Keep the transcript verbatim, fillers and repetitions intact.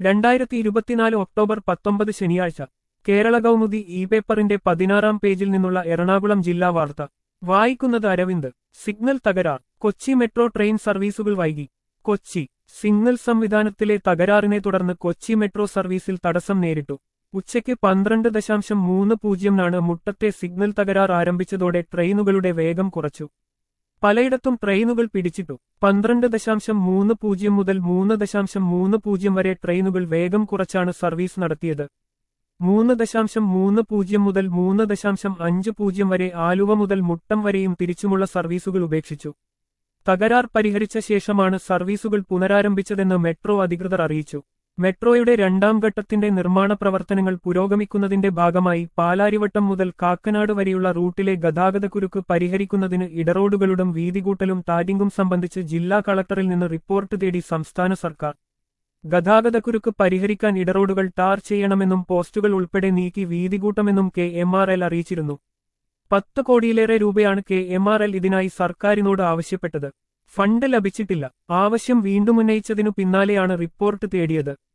രണ്ടായിരത്തി ഇരുപത്തിനാല് ഒക്ടോബർ പത്തൊമ്പത് ശനിയാഴ്ച കേരള കൗമുദി ഇ പേപ്പറിന്റെ പതിനാറാം പേജിൽ നിന്നുള്ള എറണാകുളം ജില്ലാ വാർത്ത വായിക്കുന്നത് അരവിന്ദ്. സിഗ്നൽ തകരാർ, കൊച്ചി മെട്രോ ട്രെയിൻ സർവീസുകൾ വൈകി. കൊച്ചി സിഗ്നൽ സംവിധാനത്തിലെ തകരാറിനെ തുടർന്ന് കൊച്ചി മെട്രോ സർവീസിൽ തടസ്സം നേരിട്ടു. ഉച്ചയ്ക്ക് പന്ത്രണ്ട് ദശാംശം മൂന്ന് പൂജ്യംനാണ് മുട്ടത്തെ സിഗ്നൽ തകരാർ ആരംഭിച്ചതോടെ ട്രെയിനുകളുടെ വേഗം കുറച്ചു. പലയിടത്തും ട്രെയിനുകൾ പിടിച്ചിട്ടു. പന്ത്രണ്ട് ദശാംശം മൂന്ന് പൂജ്യം മുതൽ മൂന്ന് ദശാംശം മൂന്ന് പൂജ്യം വരെ ട്രെയിനുകൾ വേഗം കുറച്ചാണ് സർവീസ് നടത്തിയത്. മൂന്ന് ദശാംശം മൂന്ന് പൂജ്യം മുതൽ മൂന്ന് ദശാംശം അഞ്ച് പൂജ്യം വരെ ആലുവ മുതൽ മുട്ടം വരെയും തിരിച്ചുമുള്ള സർവീസുകൾ ഉപേക്ഷിച്ചു. തകരാർ പരിഹരിച്ച ശേഷമാണ് സർവീസുകൾ പുനരാരംഭിച്ചതെന്ന് മെട്രോ അധികൃതർ അറിയിച്ചു. മെട്രോയുടെ രണ്ടാം ഘട്ടത്തിന്റെ നിർമ്മാണ പ്രവർത്തനങ്ങൾ പുരോഗമിക്കുന്നതിന്റെ ഭാഗമായി പാലാരിവട്ടം മുതൽ കാക്കനാട് വരെയുള്ള റൂട്ടിലെ ഗതാഗതക്കുരുക്ക് പരിഹരിക്കുന്നതിന് ഇടറോഡുകളുടെ വീതികൂട്ടലും ടാരിങ്ങും സംബന്ധിച്ച് ജില്ലാ കളക്ടറിൽ നിന്ന് റിപ്പോർട്ട് തേടി സംസ്ഥാന സർക്കാർ. ഗതാഗതക്കുരുക്ക് പരിഹരിക്കാൻ ഇടറോഡുകൾ ടാർ ചെയ്യണമെന്നും പോസ്റ്റുകൾ ഉൾപ്പെടെ നീക്കി വീതികൂട്ടമെന്നും കെ എം ആർ എൽ അറിയിച്ചിരുന്നു. പത്ത് കോടിയിലേറെ രൂപയാണ് കെ എം ആർ എൽ ഇതിനായി സർക്കാരിനോട് ആവശ്യപ്പെട്ടത്. ഫണ്ട് ലഭിച്ചിട്ടില്ല. ആവശ്യം വീണ്ടും ഉന്നയിച്ചതിനു പിന്നാലെയാണ് റിപ്പോർട്ട് തേടിയത്.